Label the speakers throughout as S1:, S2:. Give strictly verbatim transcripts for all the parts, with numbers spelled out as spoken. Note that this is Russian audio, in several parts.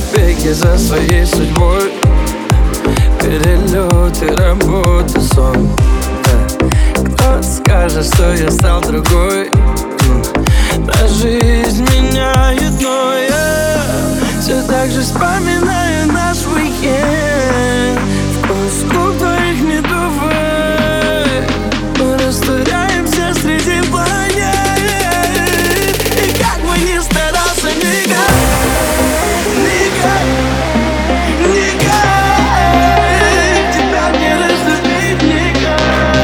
S1: беге за своей судьбой. Перелеты, работа, сон, да. Кто скажет, что я стал другой? Да жизнь меняет, но я все так же вспоминаю наш уикенд. Вкус губ твоих медовых. Мы растворяемся среди планет. И как бы ни старался, никак, никак, никак тебя не разлюбить, никак.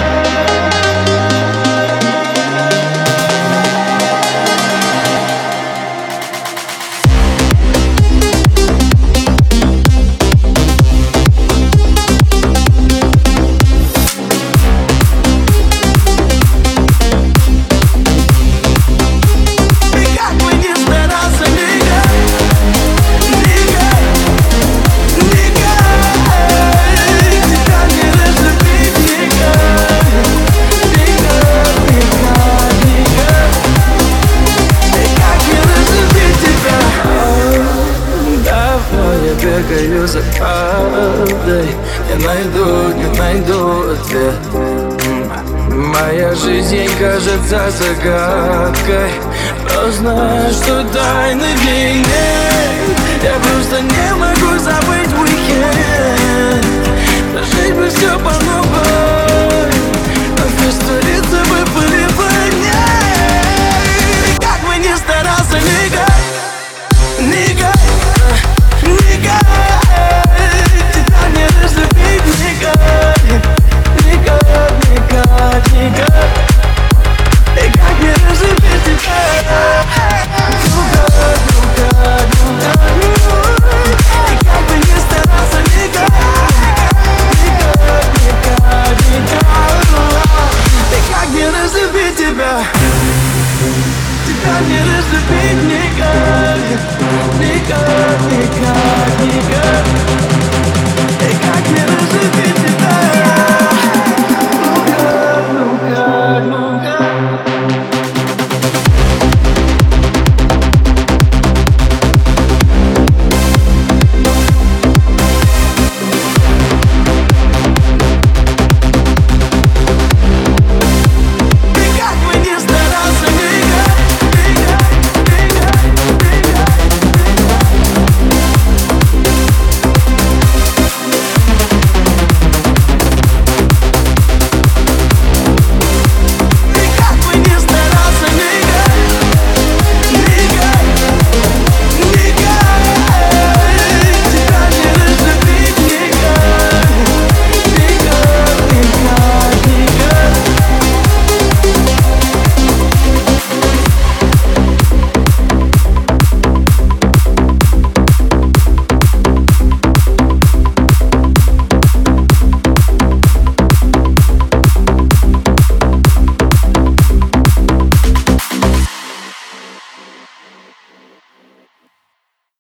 S1: Бегаю за правдой, не найду, не найду ответ. Моя жизнь кажется загадкой, но знаю, что тайны в ней нет. Я просто не могу забыть уикенд. Прожить бы все по новой, но вместо лица выпали планеты. Как бы ни старался, никак, никак, никак тебя не разлюбить, никак, никак, никак, никак. И как не разлюбить тебя? Никак, никак, никак. И как бы ни старался, никак, никак, никак, никак. И как не разлюбить тебя? Тебя не разлюбить никак, никак, никак, никак. И как не разлюбить?